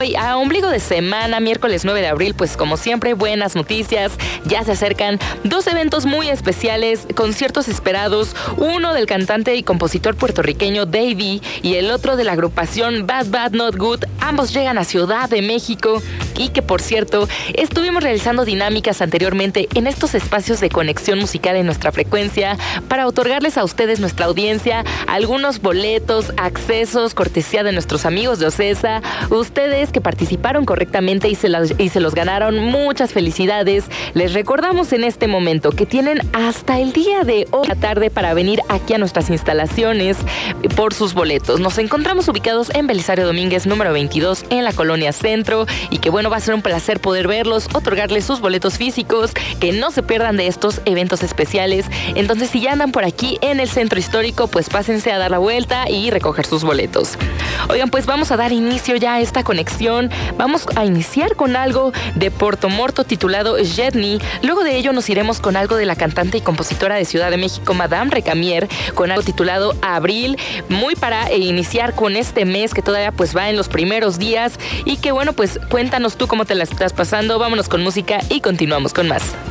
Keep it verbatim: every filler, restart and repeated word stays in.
y a ombligo de semana, miércoles nueve de abril, pues como siempre, buenas noticias. Ya se acercan dos eventos muy especiales, conciertos esperados, uno del cantante y compositor puertorriqueño Davey y el otro de la agrupación Bad Bad Not Good. Ambos llegan a Ciudad de México y que, por cierto, estuvimos realizando dinámicas anteriormente en estos espacios de conexión musical en nuestra frecuencia para otorgarles a ustedes, nuestra audiencia, algunos boletos, accesos, cortesía de nuestros amigos de Ocesa. Ustedes que participaron correctamente y se, las, y se los ganaron, muchas felicidades. Les recordamos en este momento que tienen hasta el día de hoy a la tarde para venir aquí a nuestras instalaciones por sus boletos. Nos encontramos ubicados en Belisario Domínguez número veintidós en la Colonia Centro y que bueno, va a ser un placer poder verlos, otorgarles sus boletos físicos, que no se pierdan de estos eventos especiales. Entonces, si ya andan por aquí en el centro histórico, pues pásense a dar la vuelta y recoger sus boletos. Oigan, pues vamos a dar inicio ya a esta conexión. Vamos a iniciar con algo de Porto Morto titulado Jedni. Luego de ello nos iremos con algo de la cantante y compositora de Ciudad de México, Madame Recamier, con algo titulado Abril, muy para iniciar con este mes que todavía pues va en los primeros días y que bueno, pues cuéntanos tú cómo te la estás pasando. Vámonos con música y continuamos con más.